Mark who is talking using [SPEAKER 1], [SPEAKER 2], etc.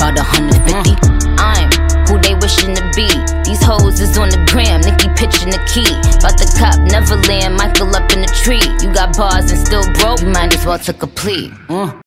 [SPEAKER 1] about 150. I'm who they wishing to be. These hoes is on the gram, Nicki pitching the key. About the cop, Neverland, Michael up in the tree. You got bars and still broke, you might as well took a plea.